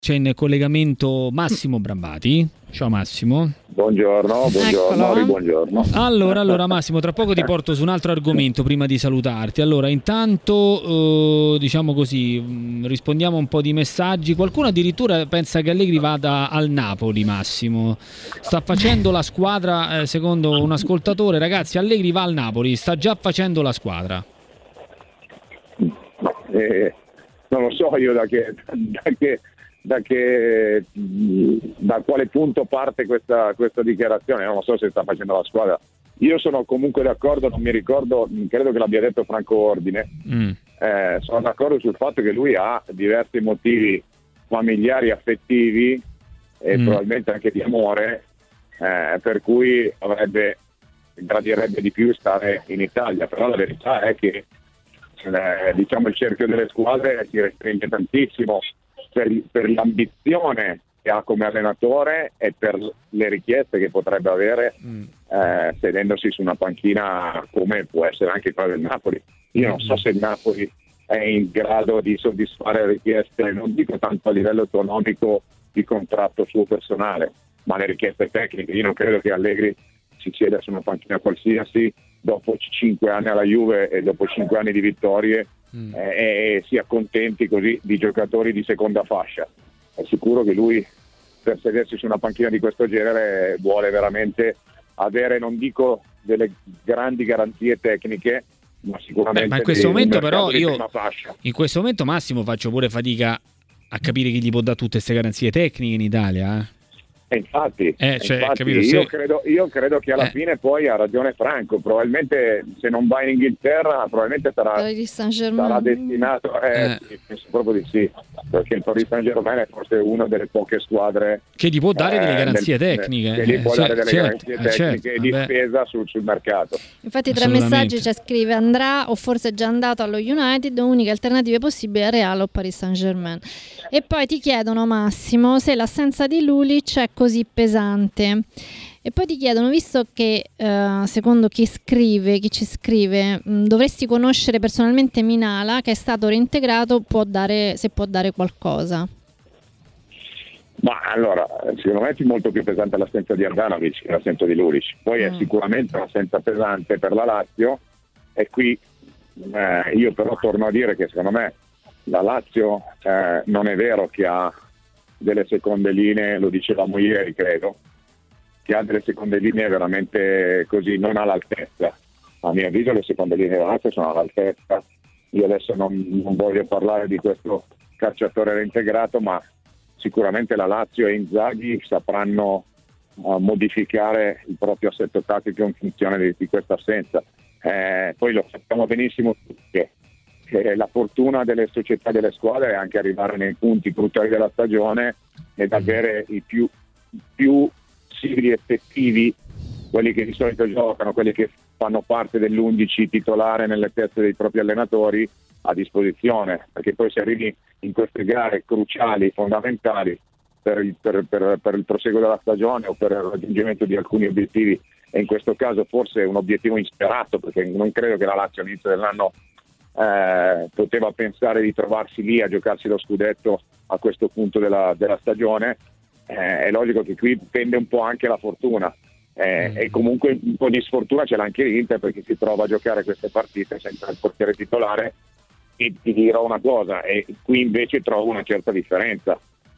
C'è in collegamento Massimo Brambati. Ciao Massimo. Buongiorno, buongiorno. Allora Massimo, tra poco ti porto su un altro argomento prima di salutarti. Allora, intanto diciamo così, rispondiamo un po' di messaggi. Qualcuno addirittura pensa che Allegri vada al Napoli, Massimo. Sta facendo la squadra, secondo un ascoltatore, ragazzi, Allegri va al Napoli, sta già facendo la squadra. Non lo so io da quale punto parte questa dichiarazione. Non lo so se sta facendo la squadra. Io sono comunque d'accordo, non mi ricordo, credo che l'abbia detto Franco Ordine. Sono d'accordo sul fatto che lui ha diversi motivi familiari, affettivi e probabilmente anche di amore, per cui gradirebbe di più stare in Italia. Però la verità è che diciamo il cerchio delle squadre si restringe tantissimo per l'ambizione che ha come allenatore e per le richieste che potrebbe avere sedendosi su una panchina come può essere anche quella del Napoli. Io non so se il Napoli è in grado di soddisfare le richieste, non dico tanto a livello economico di contratto suo personale, ma le richieste tecniche. Io non credo che Allegri si sieda su una panchina qualsiasi dopo 5 anni alla Juve e dopo 5 anni di vittorie e si accontenti così di giocatori di seconda fascia. È sicuro che lui, per sedersi su una panchina di questo genere, vuole veramente avere, non dico delle grandi garanzie tecniche, ma sicuramente ma in questo momento però io in questo momento Massimo faccio pure fatica a capire chi gli può dare tutte queste garanzie tecniche in Italia. Infatti, capito, io credo che alla fine poi ha ragione Franco. Probabilmente se non va in Inghilterra, probabilmente sarà destinato. Penso proprio di sì, perché il Paris Saint-Germain è forse una delle poche squadre che gli può dare delle garanzie tecniche. Che gli può dare delle garanzie tecniche e di spesa sul mercato. Infatti tra messaggi c'è scrive: andrà o forse è già andato allo United, uniche alternative possibili a Real o Paris Saint-Germain. E poi ti chiedono, Massimo, se l'assenza di Lulic è così pesante. E poi ti chiedono, visto che secondo chi ci scrive, dovresti conoscere personalmente Minala, che è stato reintegrato, se può dare qualcosa. Ma allora, secondo me è molto più pesante l'assenza di Handanovic che l'assenza di Lulic. Poi è sicuramente un'assenza pesante per la Lazio, e qui io però torno a dire che secondo me la Lazio non è vero che ha delle seconde linee, lo dicevamo ieri credo, che ha delle seconde linee veramente così non all'altezza. A mio avviso le seconde linee della Lazio sono all'altezza. Io adesso non voglio parlare di questo calciatore reintegrato, ma sicuramente la Lazio e Inzaghi sapranno modificare il proprio assetto tattico in funzione di questa assenza. Poi lo sappiamo benissimo che la fortuna delle società, delle squadre, è anche arrivare nei punti cruciali della stagione ed avere i più possibili effettivi, quelli che di solito giocano, quelli che fanno parte dell'11 titolare nelle teste dei propri allenatori, a disposizione, perché poi se arrivi in queste gare cruciali, fondamentali per il proseguo della stagione o per il raggiungimento di alcuni obiettivi, e in questo caso forse un obiettivo insperato, perché non credo che la Lazio all'inizio dell'anno poteva pensare di trovarsi lì a giocarsi lo scudetto a questo punto della stagione. È logico che qui pende un po' anche la fortuna, e comunque un po' di sfortuna ce l'ha anche l'Inter, perché si trova a giocare queste partite senza il portiere titolare. E ti dirò una cosa, e qui invece trovo una certa differenza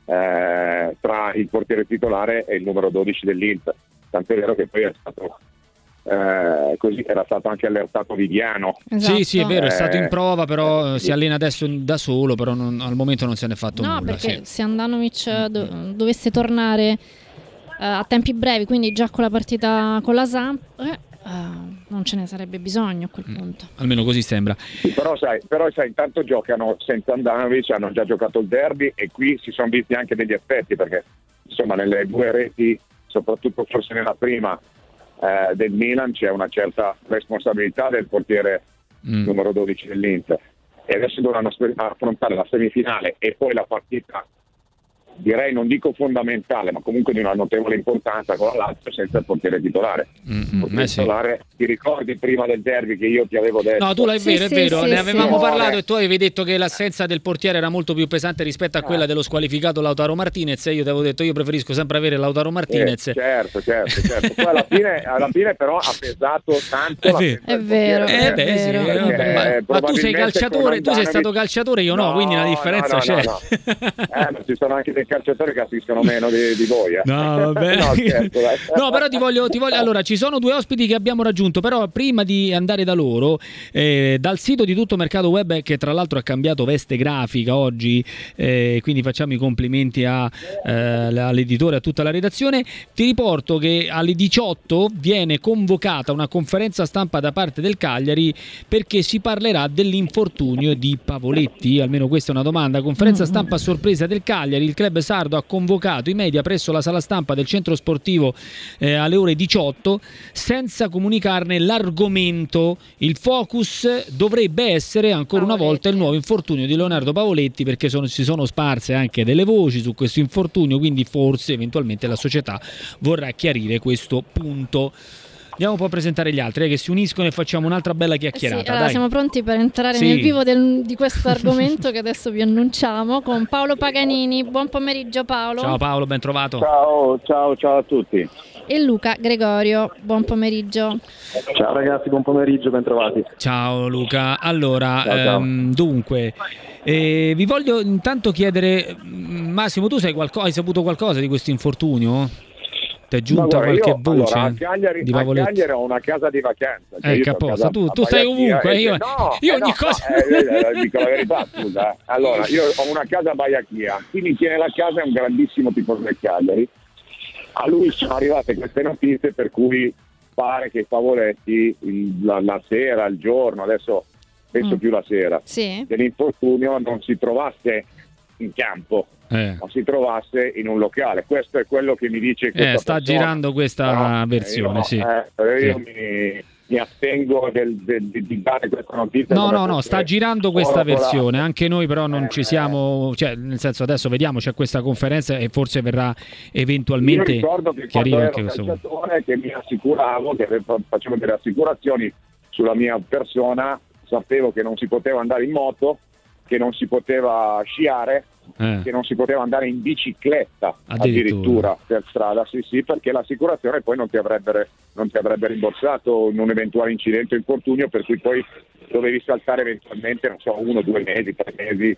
tra il portiere titolare e il numero 12 dell'Inter, tant'è vero che poi è stato così, era stato anche allertato Viviano. Esatto. Sì, è vero, è stato in prova, però si allena adesso da solo, però al momento non se ne è fatto nulla. No, perché se Handanovic dovesse tornare a tempi brevi, quindi già con la partita con la Samp, non ce ne sarebbe bisogno a quel punto. Almeno così sembra. Sì, però sai, intanto giocano senza Handanovic, hanno già giocato il derby, e qui si sono visti anche degli effetti, perché insomma nelle due reti, soprattutto forse nella prima del Milan, c'è una certa responsabilità del portiere numero 12 dell'Inter, e adesso dovranno affrontare la semifinale e poi la partita direi, non dico fondamentale, ma comunque di una notevole importanza con la Lazio senza il portiere titolare. Titolare, ti ricordi prima del derby che io ti avevo detto? No, tu l'hai vero, è vero, ne avevamo parlato e tu avevi detto che l'assenza del portiere era molto più pesante rispetto a quella dello squalificato Lautaro Martinez, e io ti avevo detto io preferisco sempre avere Lautaro Martinez. Certo. Poi alla fine però ha pesato tanto. È vero. Ma tu sei calciatore, tu sei stato calciatore, io no, quindi la differenza c'è. Ma ci sono anche dei calciatori che assiscono meno di voi. No, vabbè. No, però ti voglio. Allora, ci sono due ospiti che abbiamo raggiunto, però prima di andare da loro, dal sito di Tutto Mercato Web, che tra l'altro ha cambiato veste grafica oggi, quindi facciamo i complimenti all'editore, a tutta la redazione, ti riporto che alle 18 viene convocata una conferenza stampa da parte del Cagliari perché si parlerà dell'infortunio di Pavoletti, almeno questa è una domanda. Conferenza stampa a sorpresa del Cagliari, il club sardo ha convocato i media presso la sala stampa del centro sportivo alle ore 18 senza comunicarne l'argomento. Il focus dovrebbe essere ancora una volta il nuovo infortunio di Leonardo Pavoletti, perché si sono sparse anche delle voci su questo infortunio, quindi forse eventualmente la società vorrà chiarire questo punto. Andiamo un po' a presentare gli altri che si uniscono e facciamo un'altra bella chiacchierata. Allora, siamo pronti per entrare nel vivo di questo argomento che adesso vi annunciamo con Paolo Paganini. Buon pomeriggio Paolo. Ciao Paolo, ben trovato. Ciao a tutti. E Luca Gregorio, buon pomeriggio. Ciao ragazzi, buon pomeriggio, ben trovati. Ciao Luca. Allora, ciao. Dunque, vi voglio intanto chiedere, Massimo, tu hai saputo qualcosa di questo infortunio? Ti è giunta qualche voce? Allora, a Cagliari ho una casa di vacanza. Apposta, tu stai ovunque. Io ogni cosa. Dico la verità, scusa. Allora, io ho una casa a Baiachia. Chi mi tiene la casa è un grandissimo tifoso del Cagliari. A lui sono arrivate queste notizie per cui pare che Pavoletti la sera, il giorno, adesso penso più la sera, dell'infortunio non si trovasse in campo. Ma si trovasse in un locale. Questo è quello che mi dice sta girando questa versione. Io mi astengo di dare questa notizia. No, sta girando questa versione. Anche noi però non ci siamo, cioè nel senso adesso vediamo, c'è questa conferenza e forse verrà eventualmente chiarire anche questo punto. Che mi assicuravo, che facevo delle assicurazioni sulla mia persona, sapevo che non si poteva andare in moto, che non si poteva sciare, che non si poteva andare in bicicletta addirittura per strada, sì, perché l'assicurazione poi non ti avrebbe rimborsato in un eventuale incidente o infortunio, per cui poi dovevi saltare eventualmente, non so, 1, 2 mesi, 3 mesi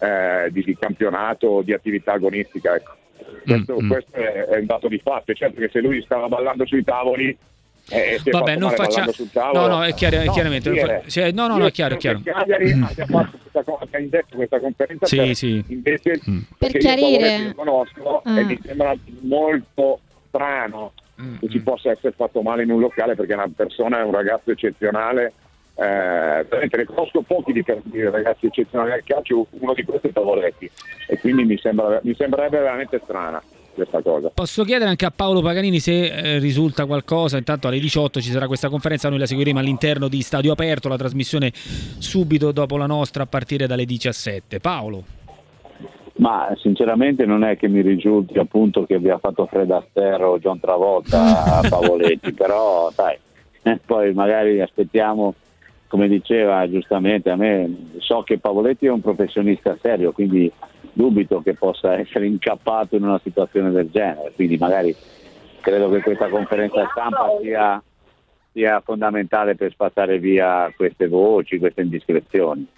di campionato o di attività agonistica, ecco. Questo è un dato di fatto. Certo che se lui stava ballando sui tavoli, vabbè, non facciamo. No, è chiaramente. È chiaro. Cagliari ha fatto questa conferenza invece per chiarire. Io conosco e mi sembra molto strano che ci possa essere fatto male in un locale, perché è una persona, è un ragazzo eccezionale. Veramente ne conosco pochi di ragazzi eccezionali al calcio, uno di questi è Pavoletti, e quindi mi sembrerebbe veramente strana questa cosa. Posso chiedere anche a Paolo Paganini se risulta qualcosa? Intanto alle 18 ci sarà questa conferenza, noi la seguiremo all'interno di Stadio Aperto, la trasmissione subito dopo la nostra a partire dalle 17. Paolo? Ma sinceramente non è che mi risulti appunto che abbia fatto Fred Astaire o John Travolta a Pavoletti, però sai, poi magari aspettiamo, come diceva giustamente, a me so che Pavoletti è un professionista serio, quindi dubito che possa essere incappato in una situazione del genere, quindi magari credo che questa conferenza stampa sia fondamentale per spazzare via queste voci, queste indiscrezioni.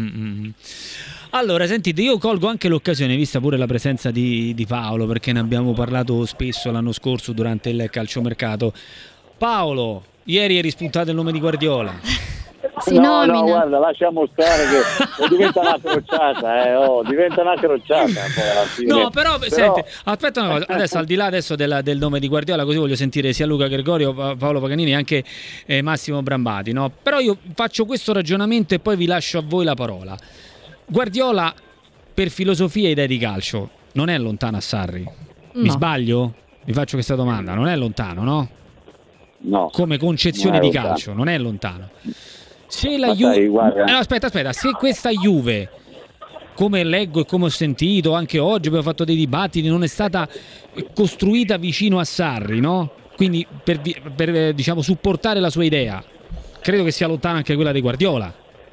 Allora, sentite, io colgo anche l'occasione, vista pure la presenza di Paolo, perché ne abbiamo parlato spesso l'anno scorso durante il calciomercato. Paolo, ieri eri spuntato il nome di Guardiola. No, guarda, lasciamo stare che diventa una crociata, diventa una crociata poi alla fine. No, però senti, aspetta una cosa, adesso al di là del nome di Guardiola, così voglio sentire sia Luca Gregorio, Paolo Paganini e anche Massimo Brambati, no? Però io faccio questo ragionamento e poi vi lascio a voi la parola. Guardiola, per filosofia e idee di calcio, non è lontano a Sarri? Mi sbaglio? Vi faccio questa domanda, non è lontano, no? No. Come concezione di calcio, non è lontano. Se la Juve, aspetta, se questa Juve come leggo e come ho sentito anche oggi, abbiamo fatto dei dibattiti, non è stata costruita vicino a Sarri, no? Quindi per diciamo supportare la sua idea. Credo che sia lontana anche quella di Guardiola.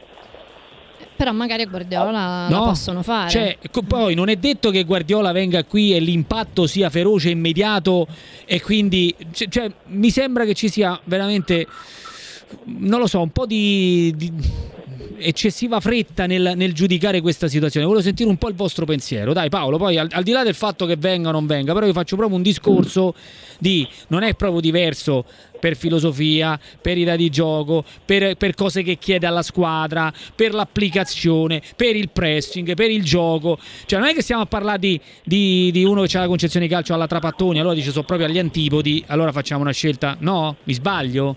Però magari a Guardiola la possono fare. Cioè, poi non è detto che Guardiola venga qui e l'impatto sia feroce e immediato, e quindi cioè, mi sembra che ci sia veramente, non lo so, un po' di eccessiva fretta nel giudicare questa situazione. Volevo sentire un po' il vostro pensiero. Dai Paolo, poi al di là del fatto che venga o non venga, però io faccio proprio un discorso di non è proprio diverso per filosofia, per idea di gioco, per cose che chiede alla squadra, per l'applicazione, per il pressing, per il gioco. Cioè non è che stiamo a parlare di uno che ha la concezione di calcio alla Trapattoni, allora dice sono proprio agli antipodi, allora facciamo una scelta. No? Mi sbaglio?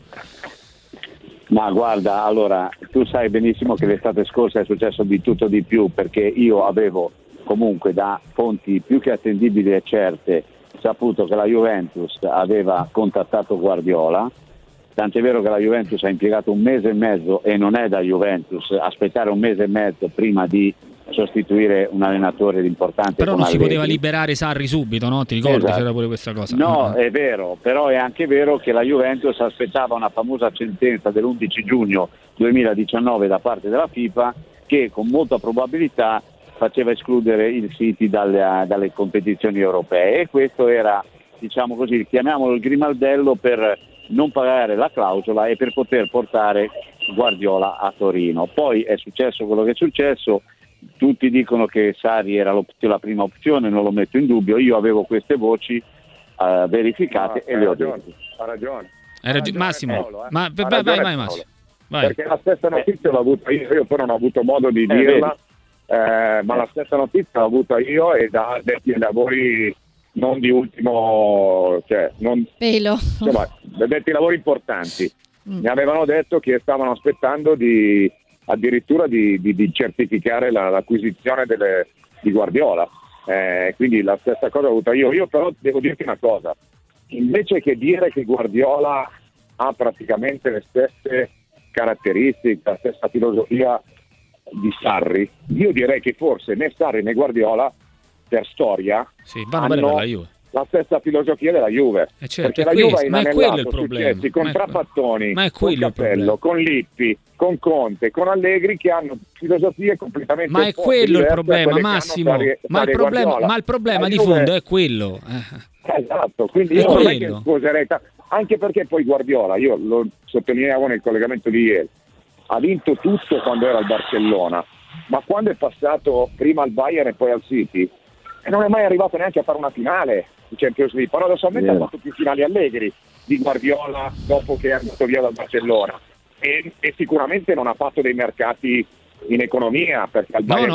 Ma guarda, allora, tu sai benissimo che l'estate scorsa è successo di tutto di più, perché io avevo comunque da fonti più che attendibili e certe saputo che la Juventus aveva contattato Guardiola, tant'è vero che la Juventus ha impiegato 1 mese e mezzo, e non è da Juventus aspettare 1 mese e mezzo prima di sostituire un allenatore importante. Però non si Allegri. poteva liberare Sarri subito, no? Ti ricordi? Esatto. C'era pure questa cosa. No, è vero, però è anche vero che la Juventus aspettava una famosa sentenza dell'11 giugno 2019 da parte della FIFA, che con molta probabilità faceva escludere il City dalle competizioni europee, e questo era, diciamo così, chiamiamolo il grimaldello per non pagare la clausola e per poter portare Guardiola a Torino. Poi è successo quello che è successo. Tutti dicono che Sarri era la prima opzione, non lo metto in dubbio. Io avevo queste voci verificate e le ho dette. Ha ragione. Massimo, Paolo, ma vai Massimo. Vai. Perché la stessa notizia l'ho avuta io poi non ho avuto modo di dirla, ma la stessa notizia l'ho avuta io e da addetti ai lavori non di ultimo, cioè non pelo. Addetti ai lavori importanti. Mi avevano detto che stavano aspettando addirittura di certificare l'acquisizione di Guardiola, quindi la stessa cosa ho avuta io. Però devo dirti una cosa, invece che dire che Guardiola ha praticamente le stesse caratteristiche, la stessa filosofia di Sarri, io direi che forse né Sarri né Guardiola per storia hanno la stessa filosofia della Juve, certo, perché la Juve ha inanellato successi con Trapattoni, con Cappello, con Lippi, con Conte, con Allegri, che hanno filosofie completamente ma è quello il problema, Massimo, ma il problema di fondo è quello. Esatto, quindi io non è che sposerei, anche perché poi Guardiola, io lo sottolineavo nel collegamento di ieri, ha vinto tutto quando era al Barcellona, ma quando è passato prima al Bayern e poi al City non è mai arrivato neanche a fare una finale di Champions League. Paradossalmente ha fatto più finali Allegri di Guardiola dopo che è andato via dal Barcellona, e sicuramente non ha fatto dei mercati in economia, perché al Bayern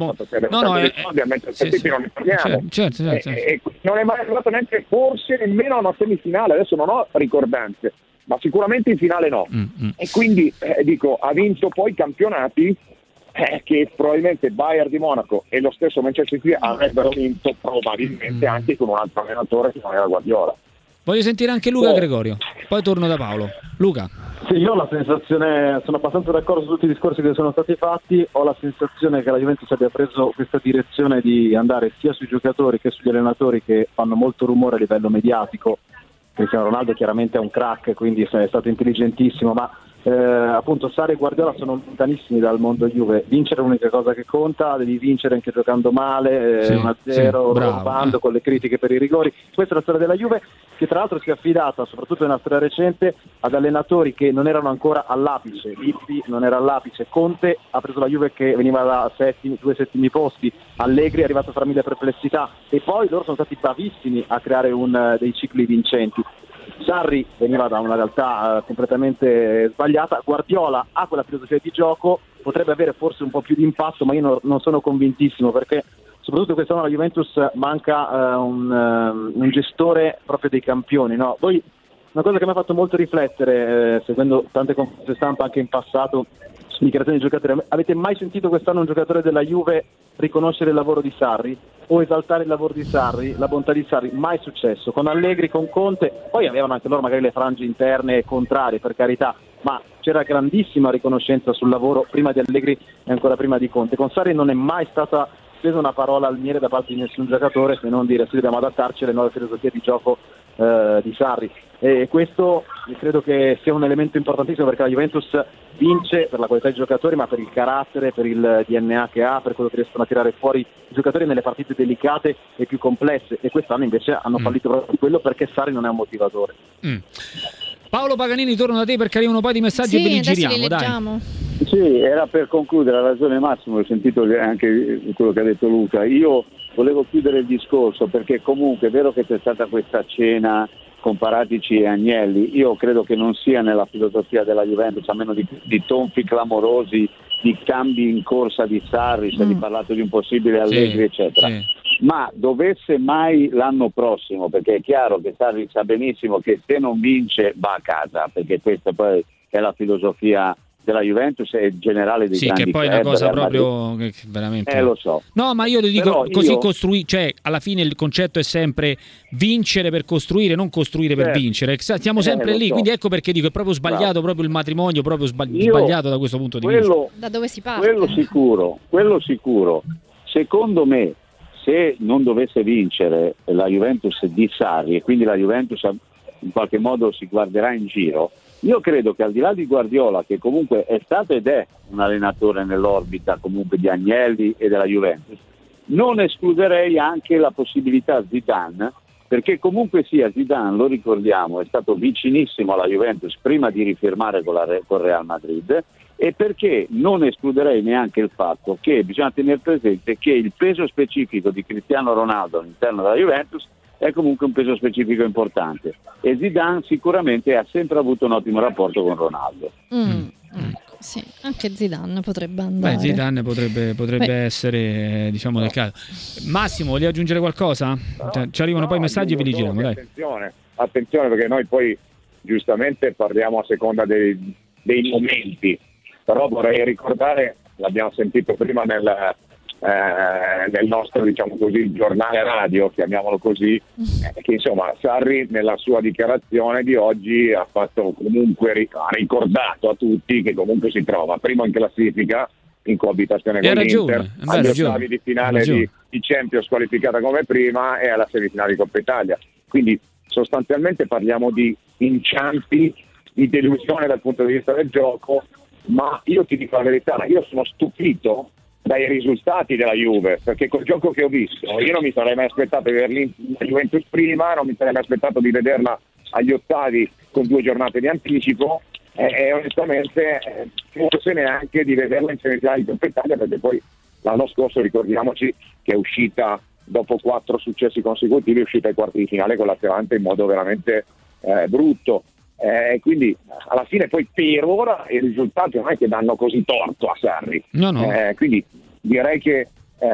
mentre al City non ne parliamo. Certo. E non è mai arrivato neanche, forse nemmeno a una semifinale, adesso non ho ricordanze, ma sicuramente in finale no. E quindi dico, ha vinto poi campionati che probabilmente Bayern di Monaco e lo stesso Manchester City avrebbero vinto probabilmente anche con un altro allenatore che non era Guardiola. Voglio sentire anche Luca Gregorio, poi torno da Paolo. Luca. Sì, io ho la sensazione, sono abbastanza d'accordo su tutti i discorsi che sono stati fatti, ho la sensazione che la Juventus abbia preso questa direzione di andare sia sui giocatori che sugli allenatori che fanno molto rumore a livello mediatico. Cristiano Ronaldo chiaramente è un crack, quindi è stato intelligentissimo, ma appunto Sarri e Guardiola sono lontanissimi dal mondo Juve. Vincere è l'unica cosa che conta, devi vincere anche giocando male, 1-0, rubando, con le critiche per i rigori. Questa è la storia della Juve, che tra l'altro si è affidata, soprattutto nella storia recente, ad allenatori che non erano ancora all'apice. Lippi non era all'apice, Conte ha preso la Juve che veniva da 2 settimi posti, Allegri è arrivato fra mille perplessità, e poi loro sono stati bravissimi a creare dei cicli vincenti. Sarri veniva da una realtà completamente sbagliata, Guardiola ha quella filosofia di gioco, potrebbe avere forse un po' più di impatto, ma io non sono convintissimo, perché soprattutto quest'anno alla Juventus manca un gestore proprio dei campioni, no? Poi una cosa che mi ha fatto molto riflettere, seguendo tante conferenze stampa anche in passato, dichiarazioni di giocatori, avete mai sentito quest'anno un giocatore della Juve riconoscere il lavoro di Sarri o esaltare il lavoro di Sarri, la bontà di Sarri? Mai successo. Con Allegri, con Conte, poi avevano anche loro magari le frange interne contrarie, per carità, ma c'era grandissima riconoscenza sul lavoro prima di Allegri e ancora prima di Conte. Con Sarri non è mai stata spesa una parola al miele da parte di nessun giocatore, se non dire: sì, dobbiamo adattarci alle nuove filosofie di gioco di Sarri, e questo credo che sia un elemento importantissimo, perché la Juventus vince per la qualità dei giocatori, ma per il carattere, per il DNA che ha, per quello che riescono a tirare fuori i giocatori nelle partite delicate e più complesse, e quest'anno invece hanno fallito proprio quello, perché Sarri non è un motivatore. Paolo Paganini, torno da te perché arrivano un po' di messaggi e ve li giriamo, dai. Sì, era per concludere, ha ragione Massimo, ho sentito anche quello che ha detto Luca. Io volevo chiudere il discorso perché comunque è vero che c'è stata questa cena con Paratici e Agnelli, io credo che non sia nella filosofia della Juventus, a meno di tonfi clamorosi, di cambi in corsa di Sarri, si è parlato di un possibile Allegri, eccetera. Ma dovesse mai l'anno prossimo, perché è chiaro che Sarri sa benissimo che se non vince va a casa, perché questa poi è la filosofia della Juventus e generale dei grandi che poi è una cosa proprio che veramente lo so. No, ma io ti dico così cioè alla fine il concetto è sempre vincere per costruire, non costruire per vincere. Stiamo sempre lì, quindi ecco perché dico è proprio sbagliato proprio il matrimonio, proprio sbagliato da questo punto di vista. Da dove si parte? Quello sicuro. Secondo me, se non dovesse vincere la Juventus di Sarri e quindi la Juventus in qualche modo si guarderà in giro, io credo che al di là di Guardiola, che comunque è stato ed è un allenatore nell'orbita comunque di Agnelli e della Juventus, non escluderei anche la possibilità Zidane, perché comunque sia Zidane, lo ricordiamo, è stato vicinissimo alla Juventus prima di rifirmare con Real Madrid, e perché non escluderei neanche il fatto che bisogna tenere presente che il peso specifico di Cristiano Ronaldo all'interno della Juventus è comunque un peso specifico importante, e Zidane sicuramente ha sempre avuto un ottimo rapporto con Ronaldo. Sì, anche Zidane potrebbe andare. Zidane potrebbe essere, diciamo, del caso. Massimo, volevi aggiungere qualcosa? Ci arrivano poi i messaggi e ve li giriamo, dai. Attenzione, perché noi poi giustamente parliamo a seconda dei momenti, però vorrei ricordare, l'abbiamo sentito prima nel nostro, diciamo così, giornale radio, chiamiamolo così, che insomma Sarri nella sua dichiarazione di oggi ha fatto comunque, ha ricordato a tutti che comunque si trova primo in classifica in coabitazione con l'Inter, agli ottavi di finale di Champions qualificata come prima e alla semifinale di Coppa Italia, quindi sostanzialmente parliamo di inciampi, di delusione dal punto di vista del gioco, ma io ti dico la verità, io sono stupito dai risultati della Juve, perché col gioco che ho visto io non mi sarei mai aspettato di vedere la Juventus prima, non mi sarei mai aspettato di vederla agli ottavi con 2 giornate di anticipo e onestamente forse neanche di vederla in semifinale di Coppa Italia, perché poi l'anno scorso ricordiamoci che è uscita dopo 4 successi consecutivi, è uscita ai quarti di finale con l'Atalanta in modo veramente brutto. Quindi alla fine poi per ora i risultati non è che danno così torto a Sarri, quindi direi che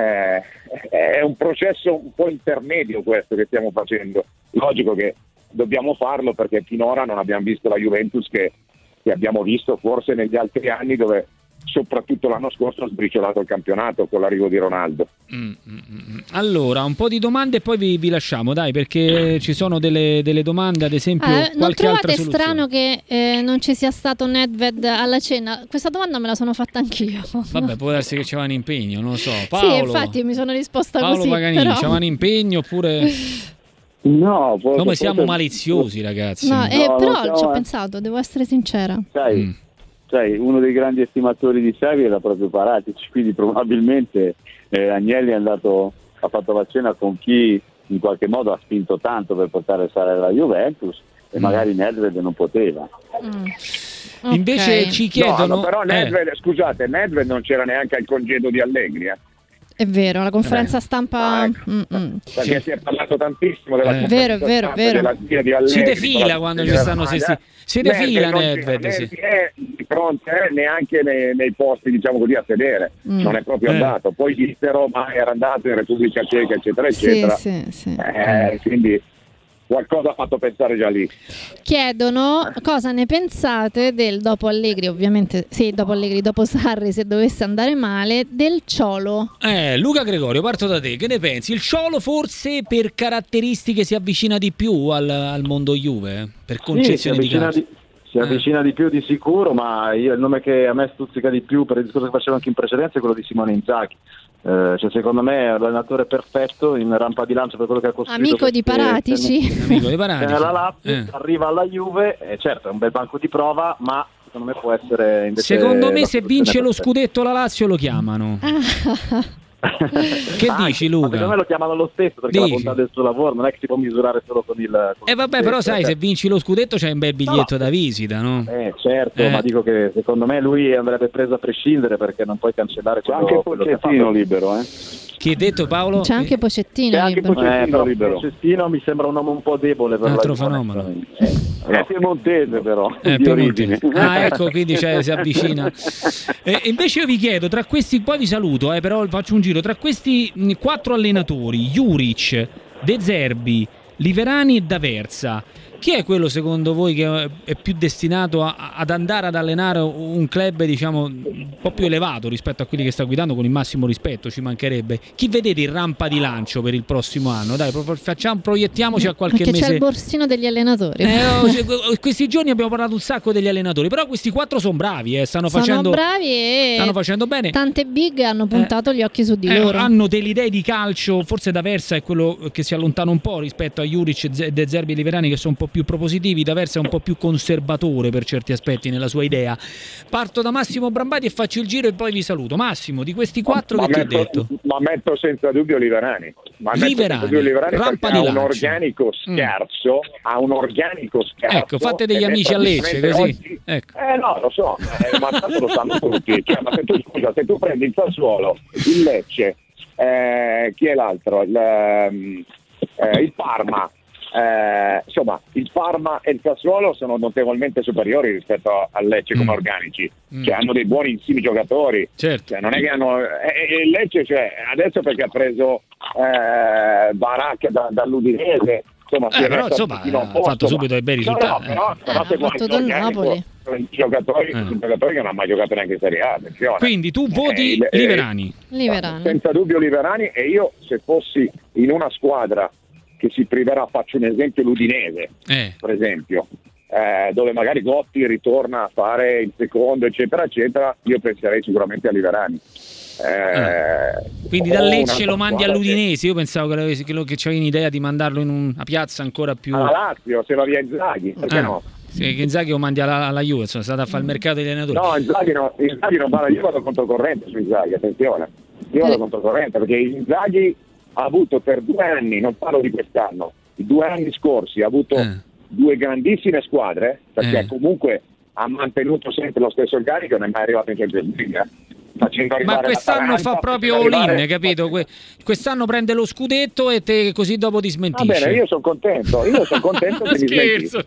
è un processo un po' intermedio questo che stiamo facendo. Logico che dobbiamo farlo perché finora non abbiamo visto la Juventus che abbiamo visto forse negli altri anni, dove soprattutto l'anno scorso ha sbriciolato il campionato con l'arrivo di Ronaldo. Allora, un po' di domande e poi vi lasciamo, dai, perché ci sono delle domande, ad esempio qualche altra soluzione. Non trovate strano che non ci sia stato Nedved alla cena? Questa domanda me la sono fatta anch'io. Vabbè, può darsi che c'era un impegno, non lo so. Paolo, sì, infatti mi sono risposta Paolo così. Paganini, però... c'era un impegno oppure... No, come siamo maliziosi, ragazzi. Però ci ho pensato, devo essere sincera. Sai, uno dei grandi estimatori di Sarri era proprio Paratici, quindi probabilmente Agnelli ha fatto la cena con chi in qualche modo ha spinto tanto per portare Sarri alla Juventus e magari Nedved non poteva. Okay. Invece ci chiedono... però Nedved non c'era neanche al congedo di Allegri. È vero, la conferenza stampa... Perché si è parlato tantissimo della vero. della zia di Allegri. Si defila quando ci stanno... Si defila Nedved. È di fronte neanche nei posti, diciamo così, a sedere. Non è proprio andato. Poi dissero, ma era andato in Repubblica Ceca, eccetera, eccetera. Sì. Quindi... qualcosa ha fatto pensare già lì. Chiedono cosa ne pensate del dopo Allegri, ovviamente dopo Sarri, se dovesse andare male, del Ciolo. Luca Gregorio, parto da te, che ne pensi? Il Ciolo forse per caratteristiche si avvicina di più al mondo Juve? Per concezione di casa? Si avvicina di più di sicuro, ma il nome che a me stuzzica di più per il discorso che facevo anche in precedenza è quello di Simone Inzaghi. Cioè, secondo me è l'allenatore perfetto in rampa di lancio per quello che ha costruito. Amico di Paratici. Nella Lazio, arriva alla Juve, certo è un bel banco di prova, ma secondo me può essere invece. Secondo me se vince lo scudetto la Lazio lo chiamano. Che dici, Luca? Secondo me lo chiamano lo stesso perché la bontà del suo lavoro non è che si può misurare solo con il vabbè, però sai, se vinci lo scudetto c'hai un bel biglietto da visita, no? Certo, ma dico che secondo me lui andrebbe preso a prescindere perché non puoi cancellare quello, anche Pochettino libero, Chi hai detto, Paolo? C'è anche Pochettino libero. Pochettino mi sembra un nome un po' debole per altro fenomeno. È piemontese però di origine. Ecco, quindi si avvicina. Invece io vi chiedo, tra questi, poi vi saluto, però faccio un giro, tra questi 4 allenatori, Juric, De Zerbi, Liverani e D'Aversa, chi è quello secondo voi che è più destinato ad andare ad allenare un club, diciamo, un po' più elevato rispetto a quelli che sta guidando, con il massimo rispetto, ci mancherebbe? Chi vedete in rampa di lancio per il prossimo anno? Dai, proiettiamoci a qualche mese. Perché c'è il borsino degli allenatori. Questi giorni abbiamo parlato un sacco degli allenatori, però questi 4 sono bravi, stanno facendo bene. Tante big hanno puntato gli occhi su di loro. Hanno delle idee di calcio, forse D'Aversa è quello che si allontana un po' rispetto a Juric, De Zerbi e Liverani, che sono un po' più propositivi. D'Aversa è un po' più conservatore per certi aspetti nella sua idea. Parto da Massimo Brambati e faccio il giro e poi vi saluto. Massimo, di questi 4 che ti ho detto? Ma metto senza dubbio Liverani. Rampa di lancio. Ha un organico scarso, Ecco, fate degli amici a Lecce così. Ecco. No, lo so, ma tanto lo sanno tutti. Cioè, ma se tu prendi il Sassuolo, il Lecce, chi è l'altro? Il Parma. Insomma, il Parma e il Sassuolo sono notevolmente superiori rispetto al Lecce come organici, cioè hanno dei buonissimi giocatori, certo. Cioè, non è che hanno il Lecce, cioè, adesso perché ha preso Barak dall'Udinese, insomma, però insomma ha fatto subito dei bei risultati. Però se guardi dal Napoli, giocatori che non hanno mai giocato neanche in Serie A, attenzione. Quindi tu voti Liverani. Senza dubbio Liverani, e io se fossi in una squadra che si priverà, faccio un esempio, l'Udinese, per esempio, dove magari Gotti ritorna a fare il secondo, eccetera, eccetera, io penserei sicuramente a Liverani. Quindi da Lecce lo mandi all'Udinese? Io pensavo che c'avevi un'idea di mandarlo in una piazza ancora più... alla Lazio, se va via Inzaghi, perché no? Sì, che Inzaghi lo mandi alla Juve, sono stato a fare il mercato degli allenatori. No, Inzaghi non va, io vado controcorrente su Inzaghi, attenzione, io vado controcorrente perché Inzaghi ha avuto per 2 anni, non parlo di quest'anno, i 2 anni scorsi ha avuto 2 grandissime squadre, perché comunque ha mantenuto sempre lo stesso organico, non è mai arrivato in Champions League. Ma quest'anno fa proprio all-in, capito? Quest'anno prende lo scudetto e te così dopo ti smentisce. Va bene, io sono contento che mi scherzo.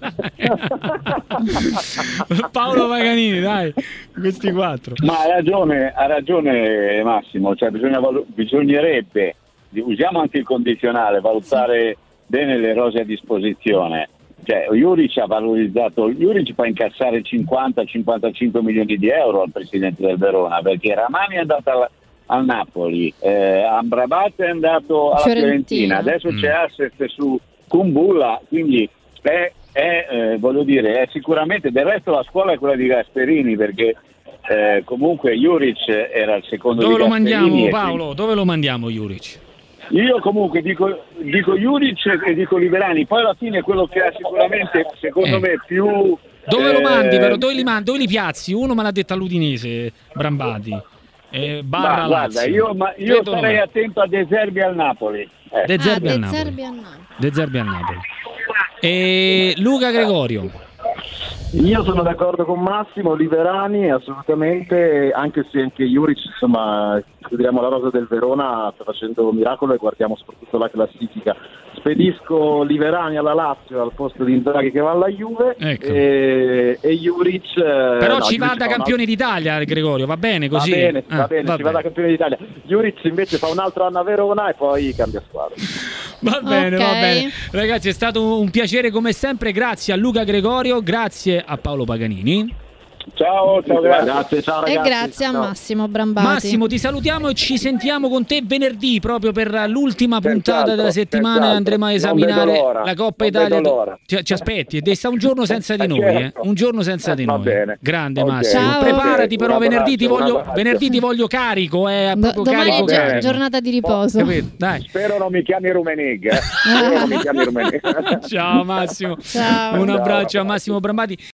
Paolo Paganini, dai, questi 4. Ma ha ragione Massimo, cioè bisognerebbe, usiamo anche il condizionale, valutare bene le rose a disposizione. Cioè, Juric fa incassare 50-55 milioni di euro al presidente del Verona, perché Ramani è andato al Napoli, Amrabat è andato alla Fiorentina, adesso c'è Asset su Kumbulla, quindi voglio dire, è sicuramente, del resto la scuola è quella di Gasperini, perché comunque Juric era il secondo di Gasperini. Dove lo mandiamo, Paolo? Dove lo mandiamo Juric? Io comunque dico Juric e dico Liverani, poi alla fine quello che ha sicuramente secondo me più... Dove lo mandi però? Dove li piazzi? Uno me l'ha detto all'Udinese, Brambati. Guarda, io sarei attento a De Zerbi al Napoli. De Zerbi al Napoli. E Luca Gregorio. Io sono d'accordo con Massimo, Liverani assolutamente, anche se anche Juric, insomma, consideriamo la rosa del Verona, sta facendo un miracolo e guardiamo soprattutto la classifica. Spedisco Liverani alla Lazio al posto di Inzaghi che va alla Juve, ecco. e Juric... Però ci va da campione d'Italia, Gregorio, va bene così? Va bene, va da campione d'Italia. Juric invece fa un altro anno a Verona e poi cambia squadra. Va bene. Ragazzi, è stato un piacere come sempre, grazie a Luca Gregorio, grazie a Paolo Paganini. Ciao, grazie, ciao ragazzi. E grazie a Massimo Brambati. Massimo, ti salutiamo e ci sentiamo con te venerdì proprio per l'ultima puntata della settimana. Senz'altro. Andremo a Non esaminare vedo l'ora. la Coppa Non Italia. vedo l'ora. Ci aspetti, e sta un giorno senza di noi, Certo. un giorno senza di Va noi. bene. Grande Ok. Massimo. Ciao. Preparati, Ok, però un venerdì abbraccio. venerdì ti voglio carico, proprio Domani carico, è carico. giornata di riposo. Capito? Dai. Spero non mi chiami Rumenig. Spero non mi chiami Rumenig. Ciao Massimo. Ciao. Un abbraccio Ciao. a Massimo Brambati.